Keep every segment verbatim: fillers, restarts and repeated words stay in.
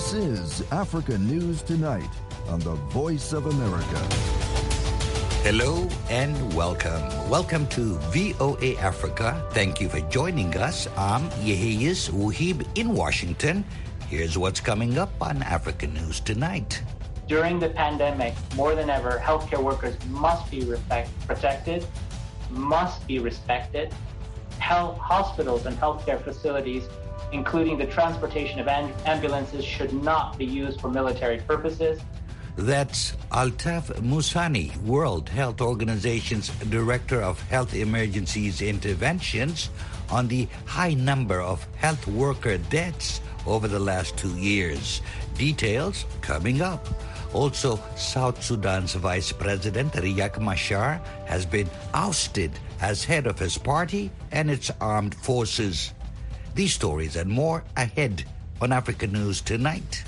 This is Africa News Tonight on the Voice of America. Hello and welcome. Welcome to V O A Africa. Thank you for joining us. I'm Yehiyas Wuhib in Washington. Here's what's coming up on Africa News Tonight. During the pandemic, more than ever, healthcare workers must be respect, protected, must be respected. Health hospitals and healthcare facilities, including the transportation of ambulances, should not be used for military purposes. That's Altaf Musani, World Health Organization's Director of Health Emergencies Interventions, on the high number of health worker deaths over the last two years. Details coming up. Also, South Sudan's Vice President Riek Machar has been ousted as head of his party and its armed forces. These stories and more ahead on Africa News Tonight.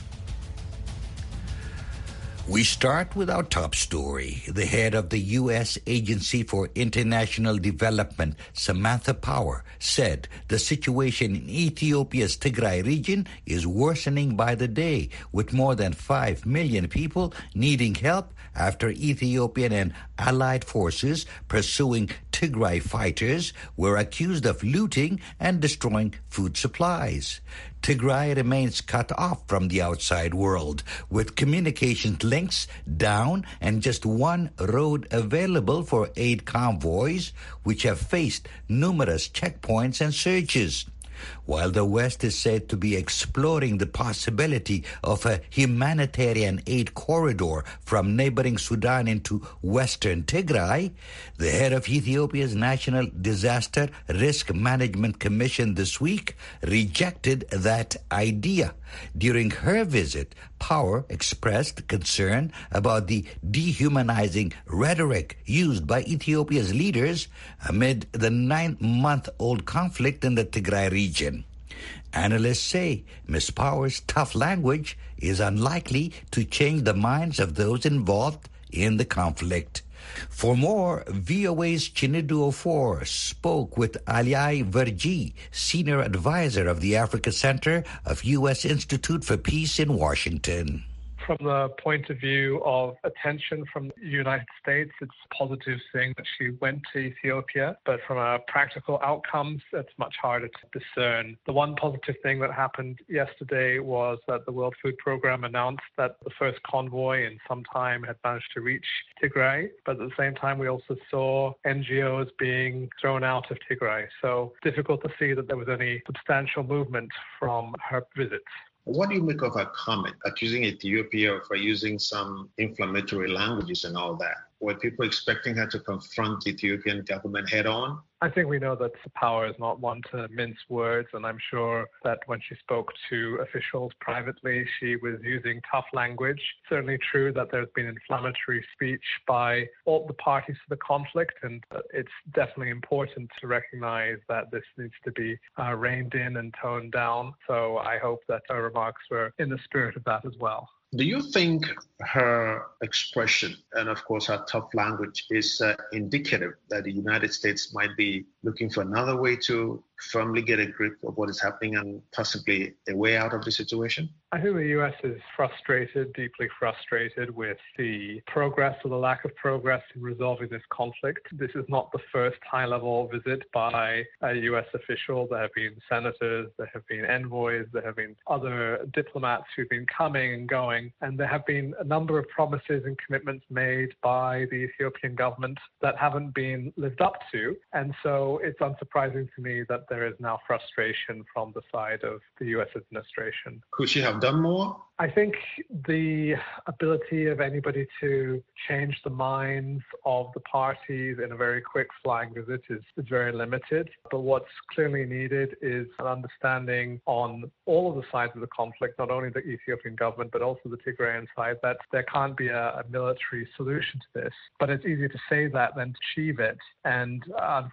We start with our top story. The head of the U S Agency for International Development, Samantha Power, said the situation in Ethiopia's Tigray region is worsening by the day, with more than five million people needing help after Ethiopian and allied forces pursuing Tigray fighters were accused of looting and destroying food supplies. Tigray remains cut off from the outside world, with communications links down and just one road available for aid convoys, which have faced numerous checkpoints and searches. While the West is said to be exploring the possibility of a humanitarian aid corridor from neighboring Sudan into western Tigray, the head of Ethiopia's National Disaster Risk Management Commission this week rejected that idea. During her visit, Power expressed concern about the dehumanizing rhetoric used by Ethiopia's leaders amid the nine-month-old conflict in the Tigray region. Analysts say Miz Power's tough language is unlikely to change the minds of those involved in the conflict. For more, V O A's Chinedu Ofor spoke with Aliai Verji, Senior Advisor of the Africa Center of U S Institute for Peace in Washington. From the point of view of attention from the United States, it's a positive thing that she went to Ethiopia. But from a practical outcomes, it's much harder to discern. The one positive thing that happened yesterday was that the World Food Programme announced that the first convoy in some time had managed to reach Tigray. But at the same time, we also saw N G Os being thrown out of Tigray. So difficult to see that there was any substantial movement from her visits. What do you make of her comment accusing Ethiopia for using some inflammatory languages and all that? Were people expecting her to confront the Ethiopian government head on? I think we know that Power is not one to mince words, and I'm sure that when she spoke to officials privately, she was using tough language. Certainly true that there's been inflammatory speech by all the parties to the conflict, and it's definitely important to recognize that this needs to be uh, reined in and toned down. So I hope that her remarks were in the spirit of that as well. Do you think her expression and, of course, her tough language is uh, indicative that the United States might be looking for another way to firmly get a grip of what is happening and possibly a way out of the situation? I think the U S is frustrated, deeply frustrated with the progress or the lack of progress in resolving this conflict. This is not the first high-level visit by a U S official. There have been senators, there have been envoys, there have been other diplomats who've been coming and going, and there have been a number of promises and commitments made by the Ethiopian government that haven't been lived up to. And so it's unsurprising to me that there is now frustration from the side of the U S administration. Could she have done more? I think the ability of anybody to change the minds of the parties in a very quick flying visit is, is very limited. But what's clearly needed is an understanding on all of the sides of the conflict, not only the Ethiopian government, but also the Tigrayan side, that there can't be a, a military solution to this. But it's easier to say that than to achieve it. And uh, unfortunately,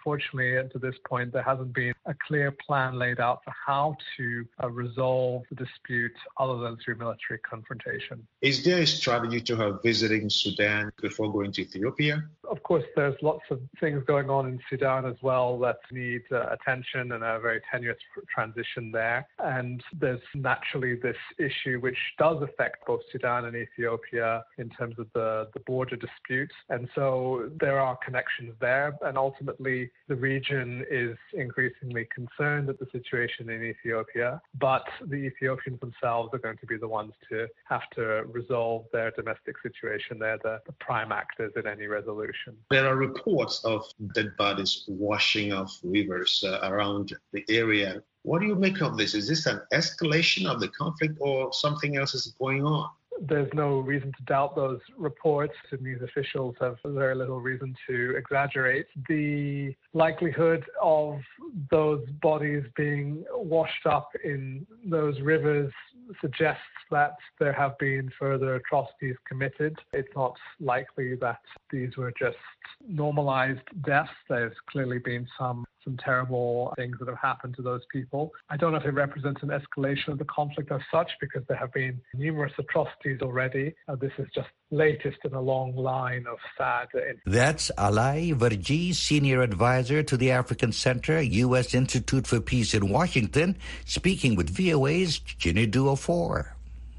unfortunately, to this point, there hasn't been a clear plan laid out for how to uh, resolve the dispute other than through military confrontation. Is there a strategy to her visiting Sudan before going to Ethiopia? Of course, there's lots of things going on in Sudan as well that need uh, attention and a very tenuous transition there. And there's naturally this issue which does affect both Sudan and Ethiopia in terms of the, the border dispute. And so there are connections there. And ultimately, the region is increasingly concerned at the situation in Ethiopia. But the Ethiopians themselves are going to be the ones to have to resolve their domestic situation. They're the, the prime actors in any resolution. There are reports of dead bodies washing off rivers uh, around the area. What do you make of this? Is this an escalation of the conflict or something else is going on? There's no reason to doubt those reports. Sudanese officials have very little reason to exaggerate. The likelihood of those bodies being washed up in those rivers suggests that there have been further atrocities committed. It's not likely that these were just normalized deaths. There's clearly been some some terrible things that have happened to those people. I don't know if it represents an escalation of the conflict as such, because there have been numerous atrocities already. Uh, this is just latest in a long line of sad... That's Alai Verghese, Senior Advisor to the African Center, U S Institute for Peace in Washington, speaking with V O A's Chinedu Ofor.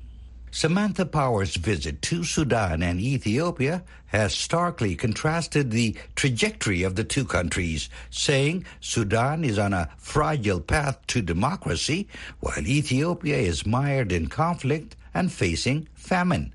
Samantha Power's visit to Sudan and Ethiopia has starkly contrasted the trajectory of the two countries, saying Sudan is on a fragile path to democracy, while Ethiopia is mired in conflict and facing famine.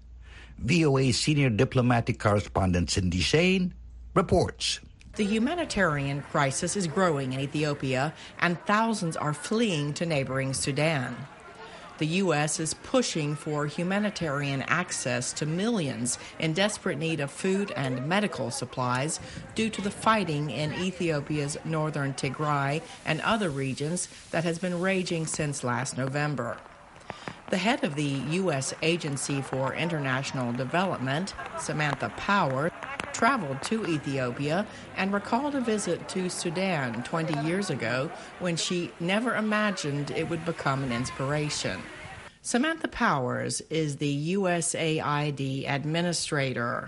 V O A senior diplomatic correspondent Cindy Shane reports. The humanitarian crisis is growing in Ethiopia, and thousands are fleeing to neighboring Sudan. The U S is pushing for humanitarian access to millions in desperate need of food and medical supplies due to the fighting in Ethiopia's northern Tigray and other regions that has been raging since last November. The head of the U S Agency for International Development, Samantha Power, traveled to Ethiopia and recalled a visit to Sudan twenty years ago when she never imagined it would become an inspiration. Samantha Powers is the U S A I D administrator.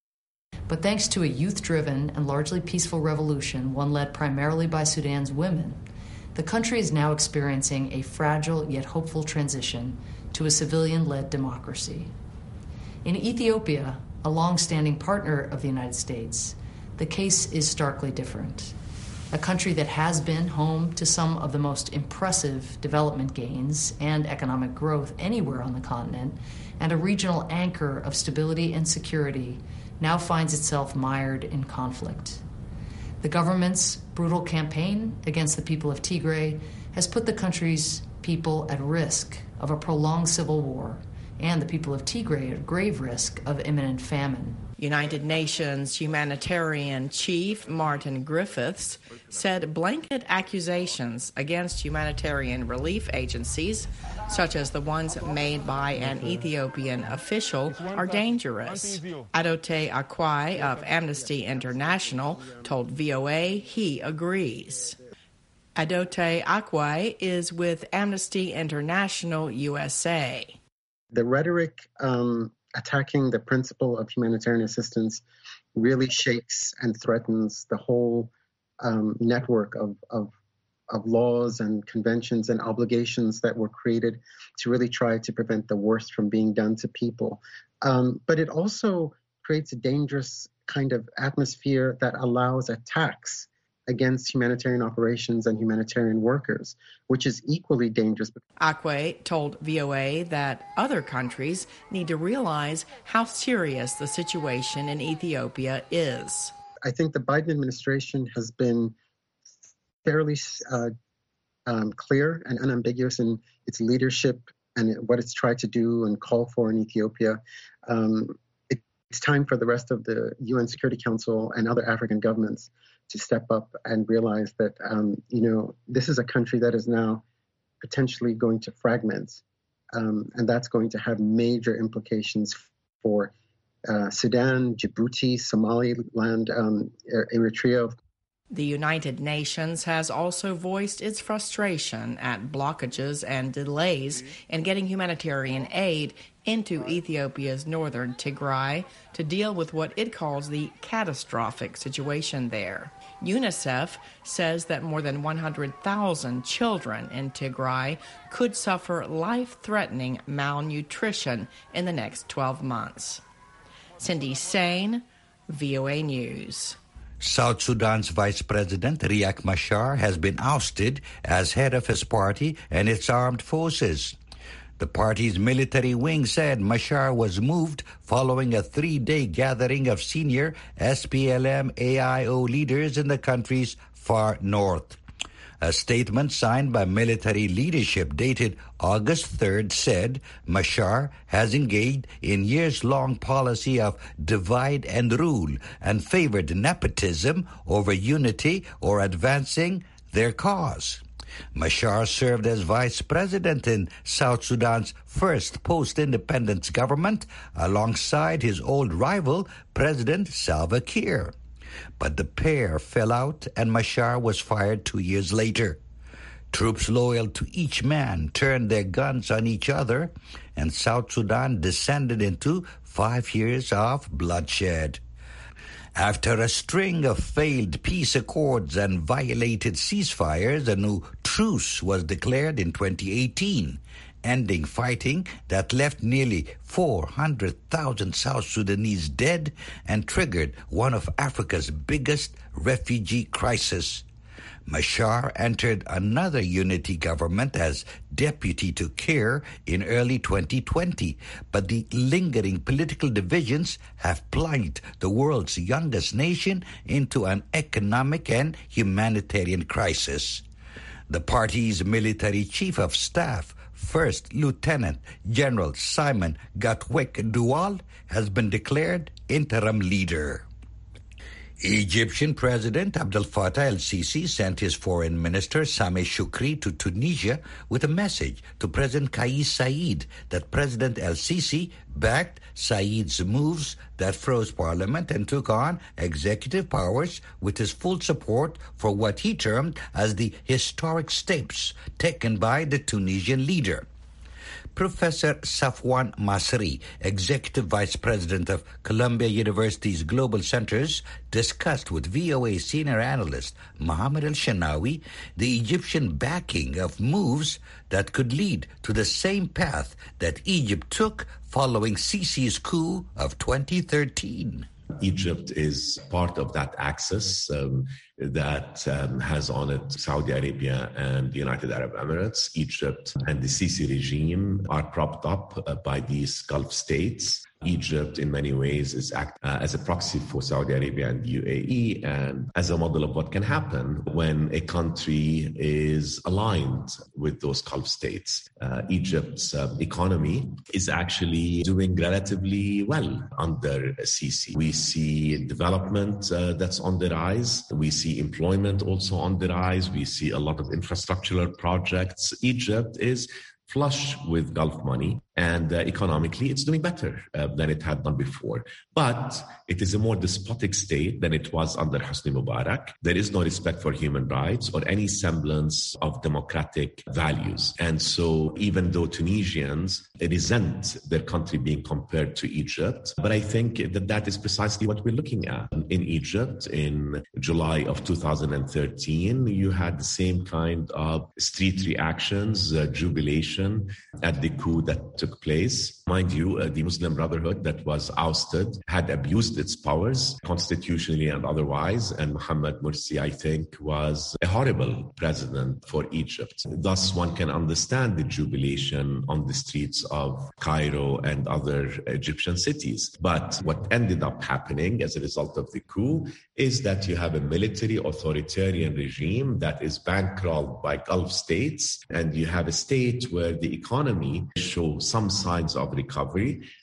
But thanks to a youth-driven and largely peaceful revolution, one led primarily by Sudan's women, the country is now experiencing a fragile yet hopeful transition to a civilian-led democracy. In Ethiopia, a long-standing partner of the United States, the case is starkly different. A country that has been home to some of the most impressive development gains and economic growth anywhere on the continent, and a regional anchor of stability and security, now finds itself mired in conflict. The government's brutal campaign against the people of Tigray has put the country's people at risk of a prolonged civil war, and the people of Tigray at grave risk of imminent famine. United Nations humanitarian chief Martin Griffiths said blanket accusations against humanitarian relief agencies, such as the ones made by an Ethiopian official, are dangerous. Adote Akwai of Amnesty International told V O A he agrees. Adote Akwai is with Amnesty International U S A. The rhetoric um, attacking the principle of humanitarian assistance really shakes and threatens the whole um, network of, of, of laws and conventions and obligations that were created to really try to prevent the worst from being done to people. Um, but it also creates a dangerous kind of atmosphere that allows attacks against humanitarian operations and humanitarian workers, which is equally dangerous. Akwe told V O A that other countries need to realize how serious the situation in Ethiopia is. I think the Biden administration has been fairly uh, um, clear and unambiguous in its leadership and what it's tried to do and call for in Ethiopia. Um, it, it's time for the rest of the U N Security Council and other African governments to step up and realize that, um, you know, this is a country that is now potentially going to fragment, um, and that's going to have major implications for uh, Sudan, Djibouti, Somaliland, um, Eritrea. The United Nations has also voiced its frustration at blockages and delays in getting humanitarian aid into Ethiopia's northern Tigray to deal with what it calls the catastrophic situation there. UNICEF says that more than one hundred thousand children in Tigray could suffer life-threatening malnutrition in the next twelve months. Cindy Sain, V O A News. South Sudan's Vice President Riek Machar has been ousted as head of his party and its armed forces. The party's military wing said Machar was moved following a three-day gathering of senior S P L M A I O leaders in the country's far north. A statement signed by military leadership dated August third said Machar has engaged in years-long policy of divide and rule and favored nepotism over unity or advancing their cause. Machar served as vice president in South Sudan's first post-independence government alongside his old rival, President Salva Kiir. But the pair fell out and Machar was fired two years later. Troops loyal to each man turned their guns on each other, and South Sudan descended into five years of bloodshed. After a string of failed peace accords and violated ceasefires, a new truce was declared in twenty eighteen, ending fighting that left nearly four hundred thousand South Sudanese dead and triggered one of Africa's biggest refugee crises. Machar entered another unity government as deputy to Kiir in early twenty twenty, but the lingering political divisions have plunged the world's youngest nation into an economic and humanitarian crisis. The party's military chief of staff, First Lieutenant General Simon Gatwick-Duwal, has been declared interim leader. Egyptian President Abdel Fattah el-Sisi sent his foreign minister Sameh Shoukry to Tunisia with a message to President Kais Saied that President el-Sisi backed Said's moves that froze parliament and took on executive powers with his full support for what he termed as the historic steps taken by the Tunisian leader. Professor Safwan Masri, Executive Vice President of Columbia University's Global Centers, discussed with V O A senior analyst Mohammed El-Shanawi the Egyptian backing of moves that could lead to the same path that Egypt took following Sisi's coup of twenty thirteen. Egypt is part of that axis um, that um, has on it Saudi Arabia and the United Arab Emirates. Egypt and the Sisi regime are propped up uh, by these Gulf states. Egypt, in many ways, is act uh, as a proxy for Saudi Arabia and U A E, and as a model of what can happen when a country is aligned with those Gulf states. Uh, Egypt's uh, economy is actually doing relatively well under Sisi. We see development uh, that's on the rise. We see employment also on the rise. We see a lot of infrastructural projects. Egypt is flush with Gulf money, and uh, economically it's doing better uh, than it had done before. But it is a more despotic state than it was under Hosni Mubarak. There is no respect for human rights or any semblance of democratic values. And so even though Tunisians resent their country being compared to Egypt, but I think that that is precisely what we're looking at. In Egypt, in July of two thousand thirteen, you had the same kind of street reactions, uh, jubilation at the coup that took place. Mind you, uh, the Muslim Brotherhood that was ousted had abused its powers constitutionally and otherwise, and Mohammed Morsi, I think, was a horrible president for Egypt. Thus, one can understand the jubilation on the streets of Cairo and other Egyptian cities. But what ended up happening as a result of the coup is that you have a military authoritarian regime that is bankrolled by Gulf states, and you have a state where the economy shows some signs of recovery,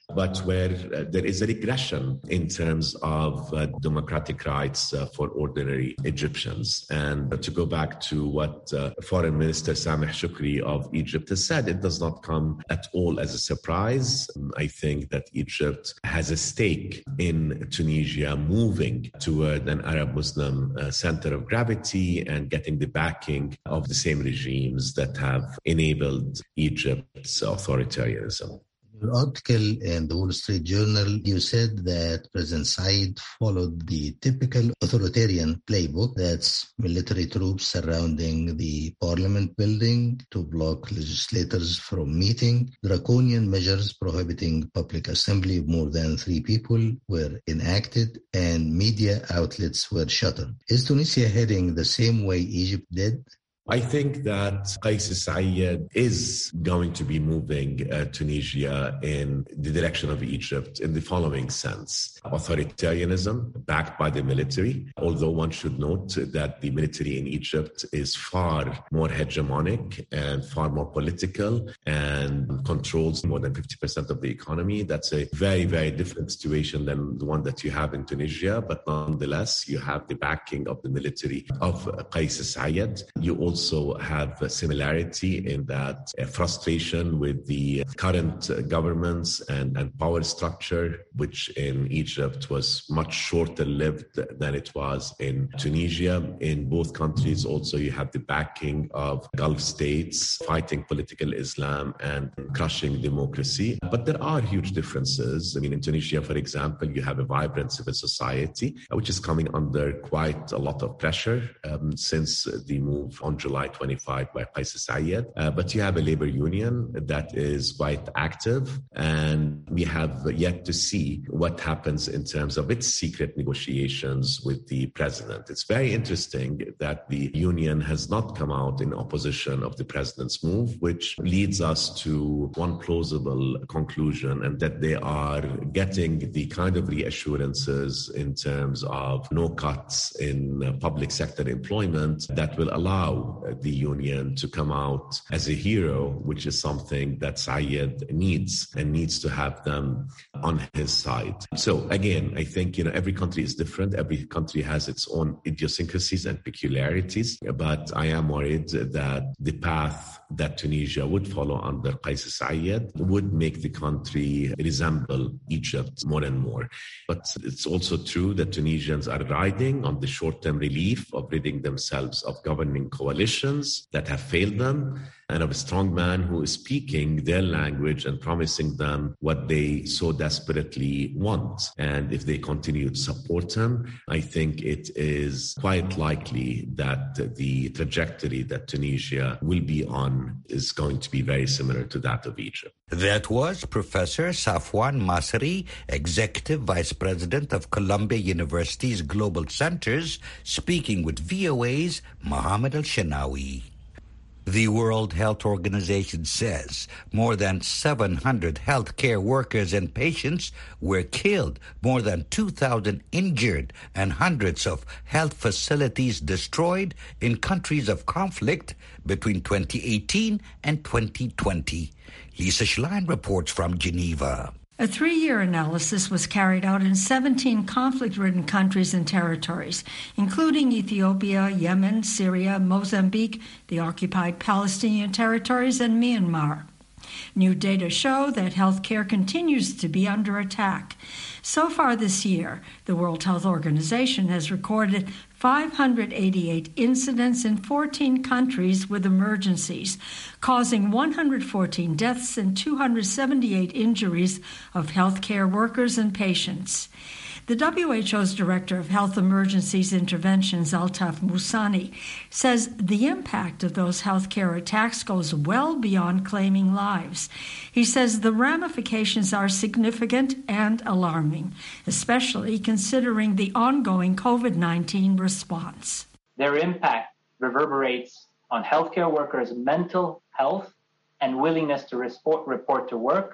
but where uh, there is a regression in terms of uh, democratic rights uh, for ordinary Egyptians. And to go back to what uh, Foreign Minister Sameh Shoukry of Egypt has said, it does not come at all as a surprise. I think that Egypt has a stake in Tunisia moving toward an Arab Muslim uh, center of gravity and getting the backing of the same regimes that have enabled Egypt's authoritarianism. Your article in the Wall Street Journal, you said that President Said followed the typical authoritarian playbook, that's military troops surrounding the parliament building to block legislators from meeting, draconian measures prohibiting public assembly of more than three people were enacted, and media outlets were shuttered. Is Tunisia heading the same way Egypt did? I think that Qais Said is going to be moving uh, Tunisia in the direction of Egypt in the following sense. Authoritarianism backed by the military, although one should note that the military in Egypt is far more hegemonic and far more political and controls more than fifty percent of the economy. That's a very, very different situation than the one that you have in Tunisia, but nonetheless, you have the backing of the military of Qais Said. You also also have a similarity in that uh, frustration with the current uh, governments and, and power structure, which in Egypt was much shorter lived than it was in Tunisia. In both countries also you have the backing of Gulf states fighting political Islam and crushing democracy. But there are huge differences. I mean, in Tunisia, for example, you have a vibrant civil society, which is coming under quite a lot of pressure um, since the move on July twenty-fifth by Qais Said. Uh, but you have a labor union that is quite active, and we have yet to see what happens in terms of its secret negotiations with the president. It's very interesting that the union has not come out in opposition of the president's move, which leads us to one plausible conclusion, and that they are getting the kind of reassurances in terms of no cuts in public sector employment that will allow the union to come out as a hero, which is something that Said needs and needs to have them on his side. So again, I think, you know, every country is different. Every country has its own idiosyncrasies and peculiarities, but I am worried that the path that Tunisia would follow under Qais Said would make the country resemble Egypt more and more. But it's also true that Tunisians are riding on the short-term relief of ridding themselves of governing coalitions that have failed them, and of a strong man who is speaking their language and promising them what they so desperately want. And if they continue to support him, I think it is quite likely that the trajectory that Tunisia will be on is going to be very similar to that of Egypt. That was Professor Safwan Masri, Executive Vice President of Columbia University's Global Centers, speaking with V O A's Mohammed Al-Shanawi. The World Health Organization says more than seven hundred healthcare workers and patients were killed, more than two thousand injured, and hundreds of health facilities destroyed in countries of conflict between twenty eighteen and twenty twenty. Lisa Schlein reports from Geneva. A three-year analysis was carried out in seventeen conflict-ridden countries and territories, including Ethiopia, Yemen, Syria, Mozambique, the occupied Palestinian territories, and Myanmar. New data show that healthcare continues to be under attack. So far this year, the World Health Organization has recorded five hundred eighty-eight incidents in fourteen countries with emergencies, causing one hundred fourteen deaths and two hundred seventy-eight injuries of healthcare workers and patients. The W H O's Director of Health Emergencies Interventions, Altaf Musani, says the impact of those healthcare attacks goes well beyond claiming lives. He says the ramifications are significant and alarming, especially considering the ongoing COVID nineteen response. Their impact reverberates on healthcare workers' mental health and willingness to report to work,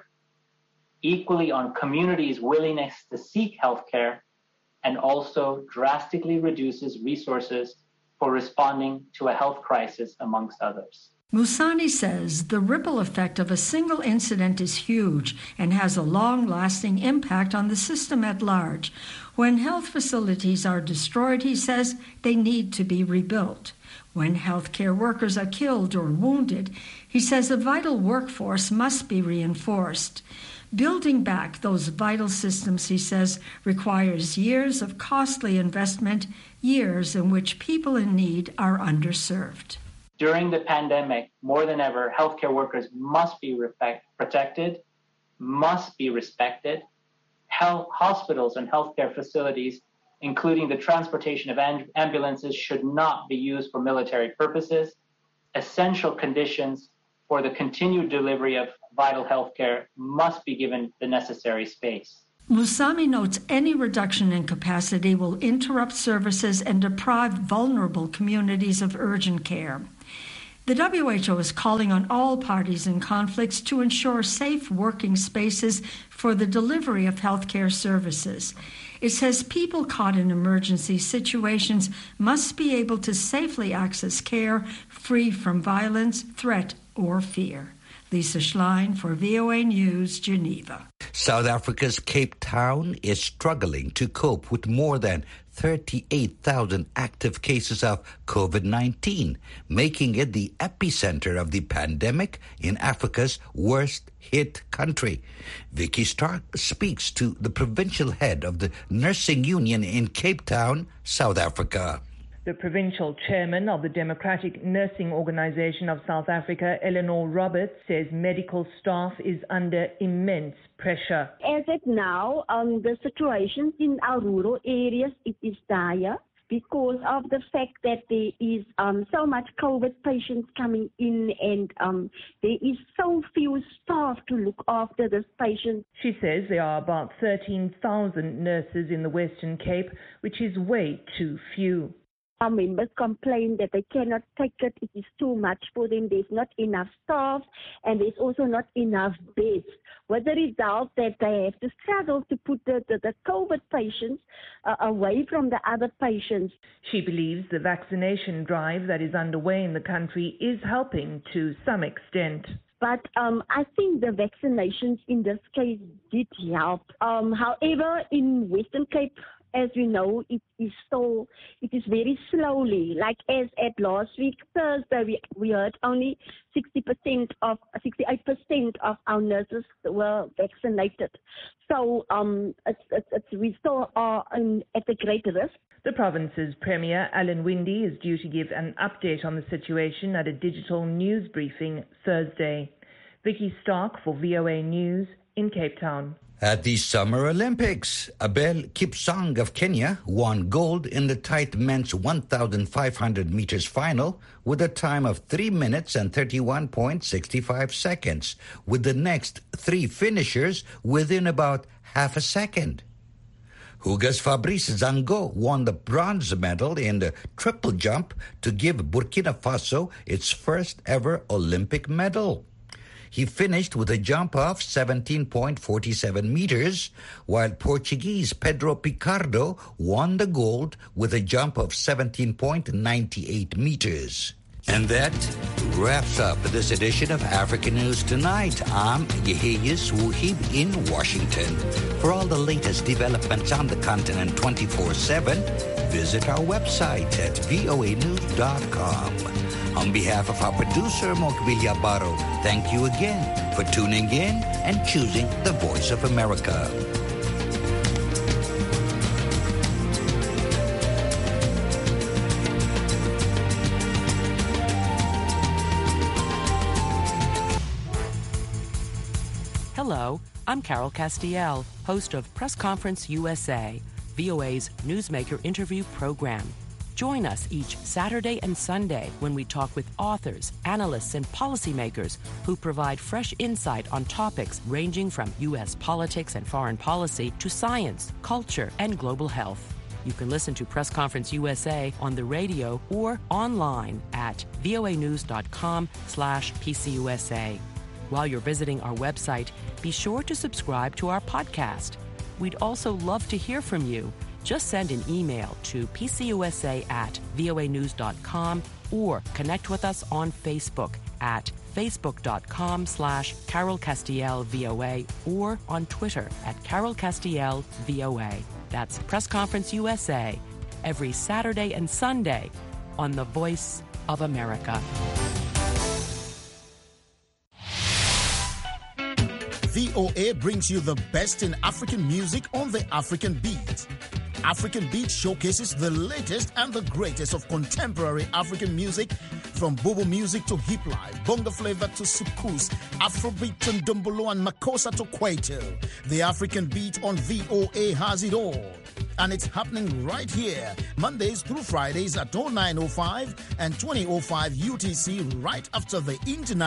equally on communities' willingness to seek healthcare, and also drastically reduces resources for responding to a health crisis, amongst others. Musani says the ripple effect of a single incident is huge and has a long-lasting impact on the system at large. When health facilities are destroyed, he says, they need to be rebuilt. When healthcare workers are killed or wounded, he says a vital workforce must be reinforced. Building back those vital systems, he says, requires years of costly investment, years in which people in need are underserved. During the pandemic, more than ever, healthcare workers must be respect, protected, must be respected. Health, hospitals and healthcare facilities, including the transportation of amb- ambulances, should not be used for military purposes. Essential conditions for the continued delivery of vital healthcare must be given the necessary space. Musami notes any reduction in capacity will interrupt services and deprive vulnerable communities of urgent care. The W H O is calling on all parties in conflicts to ensure safe working spaces for the delivery of healthcare services. It says people caught in emergency situations must be able to safely access care free from violence, threat, or fear. Lisa Schlein for V O A News, Geneva. South Africa's Cape Town is struggling to cope with more than thirty-eight thousand active cases of COVID nineteen, making it the epicenter of the pandemic in Africa's worst-hit country. Vicky Stark speaks to the provincial head of the nursing union in Cape Town, South Africa. The provincial chairman of the Democratic Nursing Organization of South Africa, Eleanor Roberts, says medical staff is under immense pressure. As of now, um, the situation in our rural areas, it is dire because of the fact that there is um, so much COVID patients coming in and um, there is so few staff to look after these patients. She says there are about thirteen thousand nurses in the Western Cape, which is way too few. Our members complain that they cannot take it. It is too much for them. There's not enough staff and there's also not enough beds. With the result that they have to struggle to put the, the, the COVID patients uh, away from the other patients. She believes the vaccination drive that is underway in the country is helping to some extent. But um, I think the vaccinations in this case did help. Um, however, in Western Cape, as we know, it is still, it is very slowly. Like as at last week, Thursday, we, we heard only sixty percent of, sixty-eight percent of our nurses were vaccinated. So um, it's, it's, it's, we still are in, at a great risk. The province's Premier, Alan Winde, is due to give an update on the situation at a digital news briefing Thursday. Vicky Stark for V O A News in Cape Town. At the Summer Olympics, Abel Kipsang of Kenya won gold in the tight men's one thousand five hundred meters final with a time of three minutes and thirty-one point six five seconds, with the next three finishers within about half a second. Hugas Fabrice Zango won the bronze medal in the triple jump to give Burkina Faso its first ever Olympic medal. He finished with a jump of seventeen point four seven meters, while Portuguese Pedro Picardo won the gold with a jump of seventeen point nine eight meters. And that wraps up this edition of African News Tonight. I'm Yehiyas Wuhib in Washington. For all the latest developments on the continent twenty-four seven, visit our website at V O A news dot com. On behalf of our producer, Mokbilia Baro, thank you again for tuning in and choosing the Voice of America. Hello, I'm Carol Castiel, host of Press Conference U S A, V O A's newsmaker interview program. Join us each Saturday and Sunday when we talk with authors, analysts, and policymakers who provide fresh insight on topics ranging from U S politics and foreign policy to science, culture, and global health. You can listen to Press Conference U S A on the radio or online at voanews.com slash PCUSA. While you're visiting our website, be sure to subscribe to our podcast. We'd also love to hear from you. Just send an email to p c u s a at v o a news dot com or connect with us on Facebook at facebook.com slash Carol Castiel VOA or on Twitter at Carol Castiel VOA. That's Press Conference U S A every Saturday and Sunday on The Voice of America. V O A brings you the best in African music on the African Beat. African Beat showcases the latest and the greatest of contemporary African music, from Bobo music to hip life, bongo flavor to soukous, Afrobeat to Ndombolo and Makossa to Kwaito. The African Beat on V O A has it all. And it's happening right here, Mondays through Fridays at oh nine oh five and twenty oh five U T C, right after the international